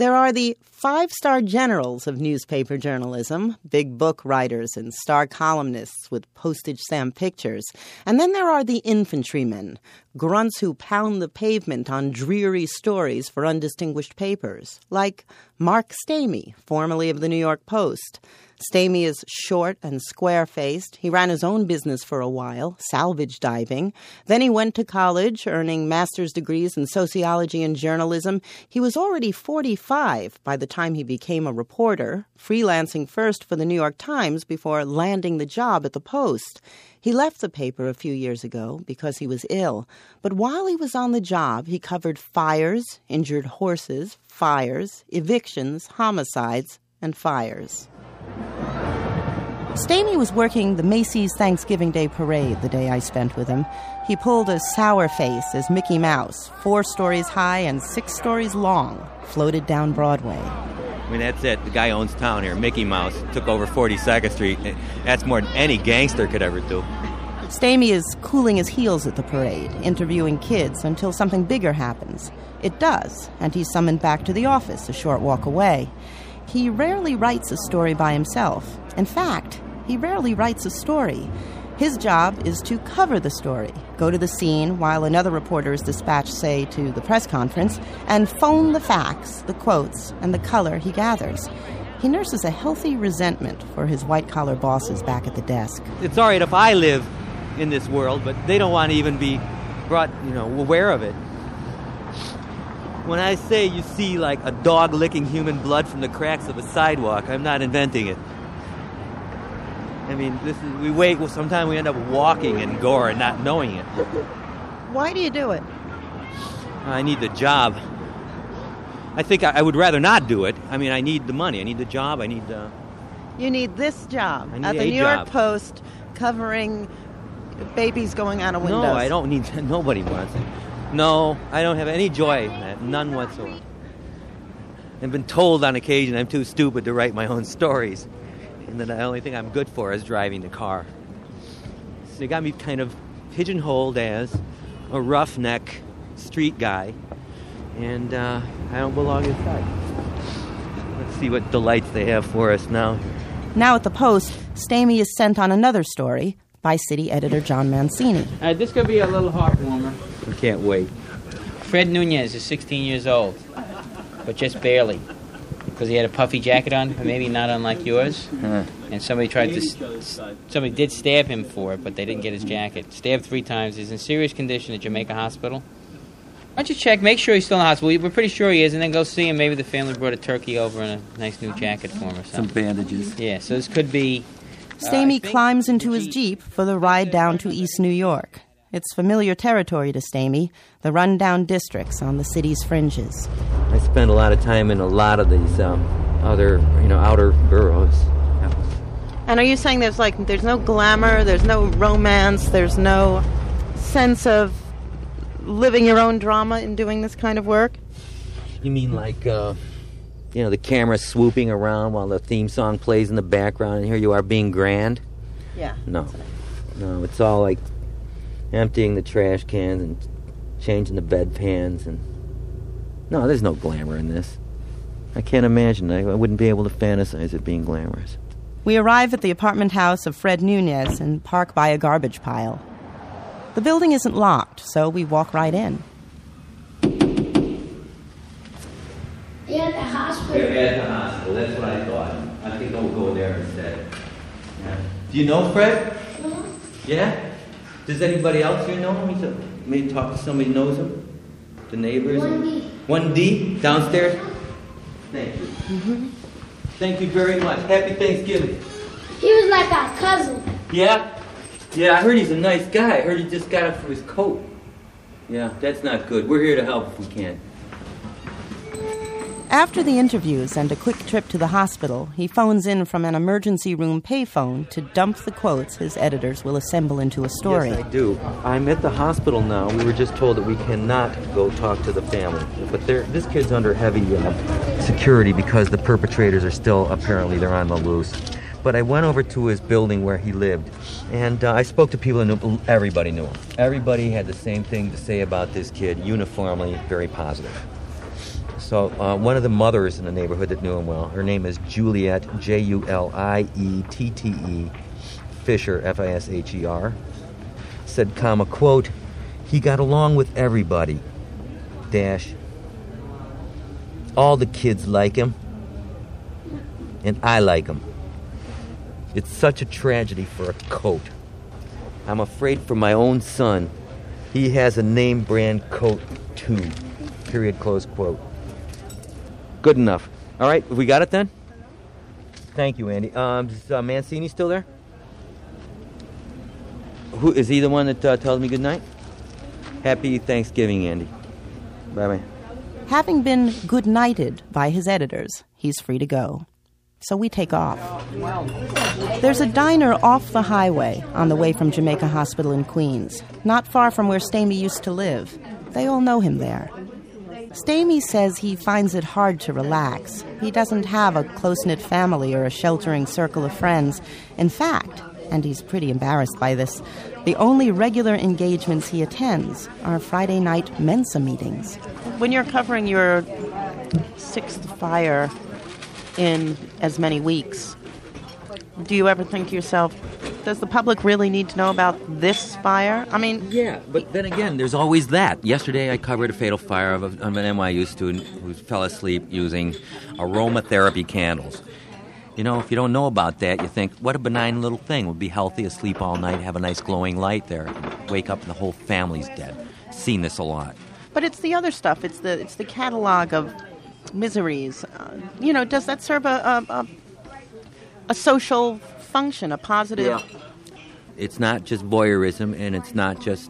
There are the five-star generals of newspaper journalism, big book writers and star columnists with postage-stamp pictures. And then there are the infantrymen, grunts who pound the pavement on dreary stories for undistinguished papers, like Mark Stamey, formerly of the New York Post. Stamey is short and square-faced. He ran his own business for a while, salvage diving. Then he went to college, earning master's degrees in sociology and journalism. He was already 45 by the time he became a reporter, freelancing first for the New York Times before landing the job at the Post. He left the paper a few years ago because he was ill. But while he was on the job, he covered fires, injured horses, fires, evictions, homicides, and fires. Stamey was working the Macy's Thanksgiving Day Parade the day I spent with him. He pulled a sour face as Mickey Mouse, 4 stories high and 6 stories long, floated down Broadway. I mean, that's it. The guy owns town here. Mickey Mouse took over 42nd Street. That's more than any gangster could ever do. Stamey is cooling his heels at the parade, interviewing kids until something bigger happens. It does, and he's summoned back to the office a short walk away. He rarely writes a story by himself. In fact, he rarely writes a story. His job is to cover the story, go to the scene while another reporter is dispatched, say, to the press conference, and phone the facts, the quotes, and the color he gathers. He nurses a healthy resentment for his white-collar bosses back at the desk. It's all right if I live in this world, but they don't want to even be brought, aware of it. When I say you see like a dog licking human blood from the cracks of a sidewalk, I'm not inventing it. I mean, sometimes we end up walking in gore and not knowing it. Why do you do it? I need the job. I think I would rather not do it. I mean, I need the money. I need the job. You need this job at the New York Post covering babies going out of windows. No, I don't need that. Nobody wants it. No, I don't have any joy in that. None whatsoever. I've been told on occasion I'm too stupid to write my own stories. And that the only thing I'm good for is driving the car. So they got me kind of pigeonholed as a roughneck street guy. And I don't belong inside. Let's see what delights they have for us now. Now at the Post, Stamey is sent on another story by city editor John Mancini. This could be a little heart warmer. I can't wait. Fred Nunez is 16 years old, but just barely. Because he had a puffy jacket on, maybe not unlike yours. And somebody did stab him for it, but they didn't get his jacket. Stabbed 3 times. He's in serious condition at Jamaica Hospital. Why don't you check, make sure he's still in the hospital. We're pretty sure he is, and then go see him. Maybe the family brought a turkey over and a nice new jacket for him or something. Some bandages. Yeah, so this could be... Stamey climbs into his Jeep for the ride down to East New York. It's familiar territory to Stamey, the rundown districts on the city's fringes. I spend a lot of time in a lot of these outer boroughs. Yeah. And are you saying there's no glamour, there's no romance, there's no sense of living your own drama in doing this kind of work? You mean like, the camera swooping around while the theme song plays in the background, and here you are being grand? Yeah. No, it's all like emptying the trash cans and changing the bedpans, and no, there's no glamour in this. I can't imagine. I wouldn't be able to fantasize it being glamorous. We arrive at the apartment house of Fred Nunez and park by a garbage pile. The building isn't locked, so we walk right in. They're at the hospital. They're at the hospital. That's what I thought. I think I'll go there instead. Yeah. Do you know Fred? Yeah? Does anybody else here know him? Maybe talk to somebody who knows him? The neighbors? 1D. 1D? Downstairs? Thank you. Mm-hmm. Thank you very much. Happy Thanksgiving. He was like our cousin. Yeah? Yeah, I heard he's a nice guy. I heard he just got it for his coat. Yeah, that's not good. We're here to help if we can. After the interviews and a quick trip to the hospital, he phones in from an emergency room payphone to dump the quotes his editors will assemble into a story. Yes, I do. I'm at the hospital now. We were just told that we cannot go talk to the family. But this kid's under heavy security because the perpetrators are still, apparently, they're on the loose. But I went over to his building where he lived, and I spoke to people who knew. Everybody knew him. Everybody had the same thing to say about this kid, uniformly very positive. So one of the mothers in the neighborhood that knew him well, her name is Juliette, Juliette Fisher, Fisher, said, comma, quote, he got along with everybody, dash, all the kids like him, and I like him. It's such a tragedy for a coat. I'm afraid for my own son. He has a name brand coat too. Period, close quote. Good enough. All right, we got it then? Thank you, Andy. Is Mancini still there? Who is he the one that tells me good night? Happy Thanksgiving, Andy. Bye-bye. Having been good-nighted by his editors, he's free to go. So we take off. There's a diner off the highway on the way from Jamaica Hospital in Queens, not far from where Stamey used to live. They all know him there. Stamey says he finds it hard to relax. He doesn't have a close-knit family or a sheltering circle of friends. In fact, and he's pretty embarrassed by this, the only regular engagements he attends are Friday night Mensa meetings. When you're covering your sixth fire in as many weeks, do you ever think to yourself, does the public really need to know about this fire? I mean... Yeah, but then again, there's always that. Yesterday I covered a fatal fire of an NYU student who fell asleep using aromatherapy candles. You know, if you don't know about that, you think, what a benign little thing. Would be healthy, asleep all night, have a nice glowing light there. Wake up and the whole family's dead. Seen this a lot. But it's the other stuff. It's the catalog of miseries. Does that serve a social function, a positive... Yeah. It's not just voyeurism, and it's not just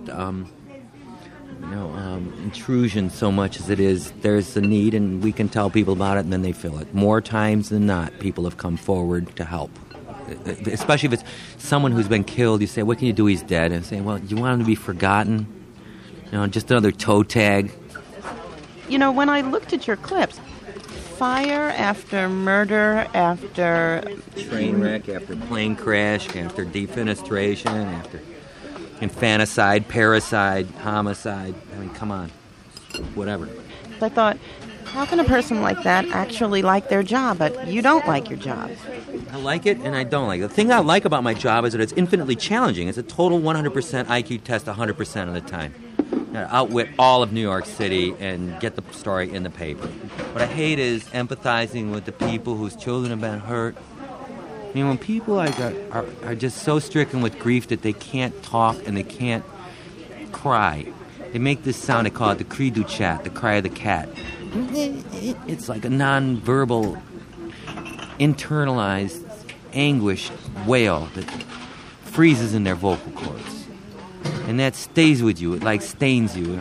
intrusion so much as it is there's a need, and we can tell people about it, and then they feel it. More times than not, people have come forward to help. Especially if it's someone who's been killed, you say, what can you do? He's dead. And say, well, do you want him to be forgotten? Just another toe tag. When I looked at your clips, fire after murder, after... train wreck, after plane crash, after defenestration, after infanticide, parricide, homicide. I mean, come on. Whatever. I thought, how can a person like that actually like their job, but you don't like your job? I like it and I don't like it. The thing I like about my job is that it's infinitely challenging. It's a total 100% IQ test 100% of the time. Outwit all of New York City and get the story in the paper. What I hate is empathizing with the people whose children have been hurt. I mean, when people are just so stricken with grief that they can't talk and they can't cry, they make this sound, they call it the cri du chat, the cry of the cat. It's like a non-verbal, internalized, anguished wail that freezes in their vocal cords. And that stays with you. It like stains you,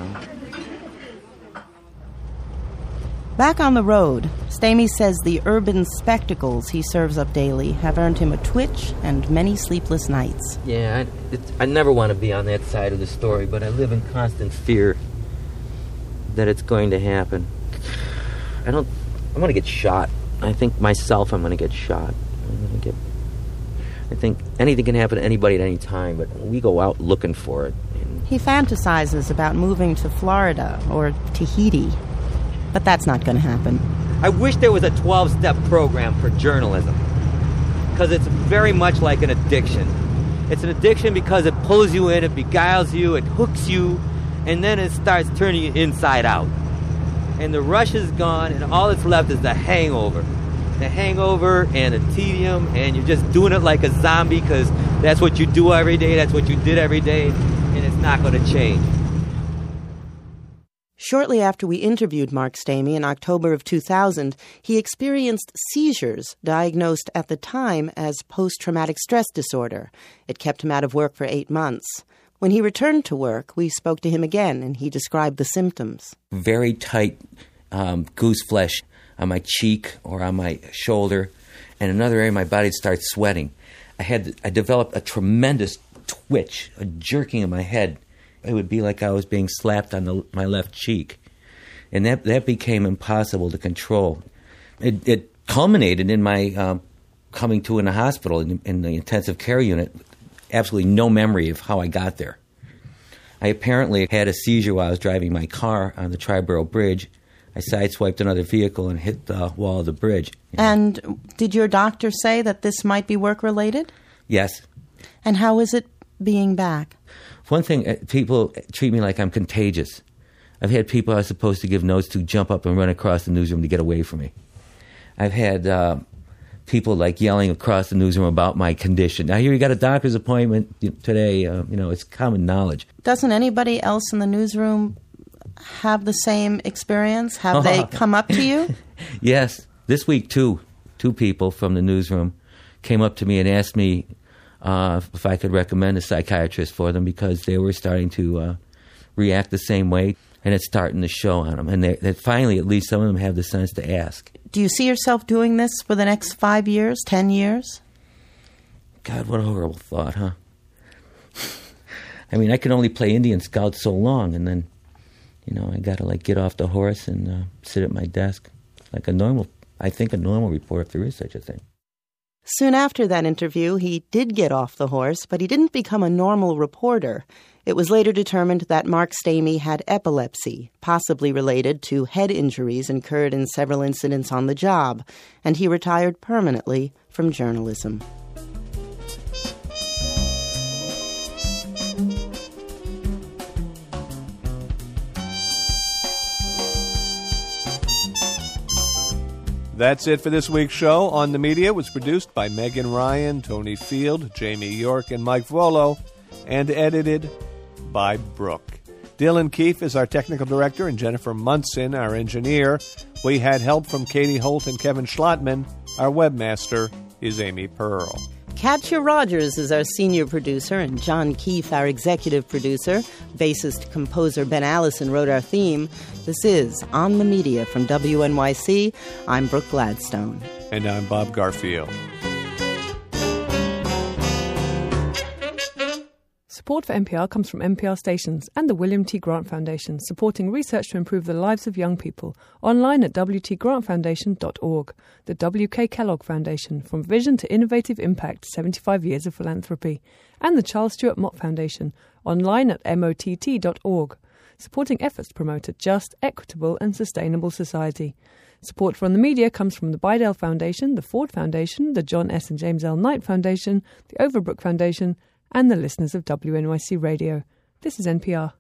Back on the road, Stamey says the urban spectacles he serves up daily have earned him a twitch and many sleepless nights. Yeah, I never want to be on that side of the story, but I live in constant fear that it's going to happen. I'm going to get shot. I think myself I'm going to get shot. I think anything can happen to anybody at any time, but we go out looking for it. He fantasizes about moving to Florida or Tahiti, but that's not going to happen. I wish there was a 12-step program for journalism, because it's very much like an addiction. It's an addiction because it pulls you in, it beguiles you, it hooks you, and then it starts turning you inside out. And the rush is gone, and all that's left is the hangover. The hangover and the tedium, and you're just doing it like a zombie because that's what you do every day, that's what you did every day, and it's not going to change. Shortly after we interviewed Mark Stamey in October of 2000, he experienced seizures diagnosed at the time as post-traumatic stress disorder. It kept him out of work for 8 months. When he returned to work, we spoke to him again, and he described the symptoms. Very tight goose flesh on my cheek or on my shoulder, and another area of my body starts sweating. I developed a tremendous twitch, a jerking of my head. It would be like I was being slapped on my left cheek. And that became impossible to control. It culminated in my coming to in the hospital in the intensive care unit. Absolutely no memory of how I got there. I apparently had a seizure while I was driving my car on the Triborough Bridge. I sideswiped another vehicle and hit the wall of the bridge. And did your doctor say that this might be work-related? Yes. And how is it being back? One thing, people treat me like I'm contagious. I've had people I was supposed to give notes to jump up and run across the newsroom to get away from me. I've had people like yelling across the newsroom about my condition. I hear you got a doctor's appointment today. It's common knowledge. Doesn't anybody else in the newsroom have the same experience? Have they come up to you? Yes. This week, two people from the newsroom came up to me and asked me if I could recommend a psychiatrist for them because they were starting to react the same way, and it's starting to show on them. And they finally, at least some of them have the sense to ask. Do you see yourself doing this for the next 5 years, 10 years? God, what a horrible thought, huh? I mean, I can only play Indian Scout so long, and then, I got to get off the horse and sit at my desk like a normal reporter, if there is such a thing. Soon after that interview, he did get off the horse, but he didn't become a normal reporter. It was later determined that Mark Stamey had epilepsy, possibly related to head injuries incurred in several incidents on the job, and he retired permanently from journalism. That's it for this week's show. On the Media was produced by Megan Ryan, Tony Field, Jamie York, and Mike Volo, and edited by Brooke. Dylan Keefe is our technical director, and Jennifer Munson, our engineer. We had help from Katie Holt and Kevin Schlotman. Our webmaster is Amy Pearl. Katja Rogers is our senior producer, and John Keefe, our executive producer. Bassist-composer Ben Allison wrote our theme. This is On the Media from WNYC. I'm Brooke Gladstone. And I'm Bob Garfield. Support for NPR comes from NPR stations and the William T. Grant Foundation, supporting research to improve the lives of young people. Online at wtgrantfoundation.org. The W.K. Kellogg Foundation, from vision to innovative impact, 75 years of philanthropy. And the Charles Stewart Mott Foundation, online at mott.org, supporting efforts to promote a just, equitable and sustainable society. Support from the media comes from the Bidell Foundation, the Ford Foundation, the John S. and James L. Knight Foundation, the Overbrook Foundation, and the listeners of WNYC Radio. This is NPR.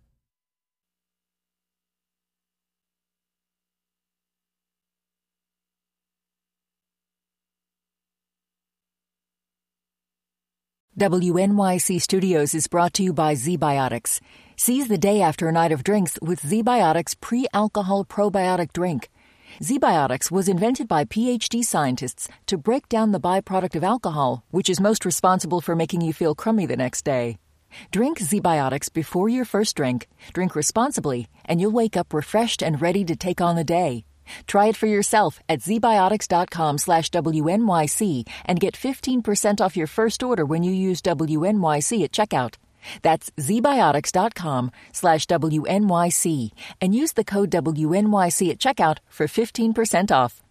WNYC Studios is brought to you by ZBiotics. Seize the day after a night of drinks with ZBiotics pre-alcohol probiotic drink. ZBiotics was invented by PhD scientists to break down the byproduct of alcohol, which is most responsible for making you feel crummy the next day. Drink ZBiotics before your first drink, drink responsibly, and you'll wake up refreshed and ready to take on the day. Try it for yourself at zbiotics.com/WNYC and get 15% off your first order when you use WNYC at checkout. That's zbiotics.com/WNYC and use the code WNYC at checkout for 15% off.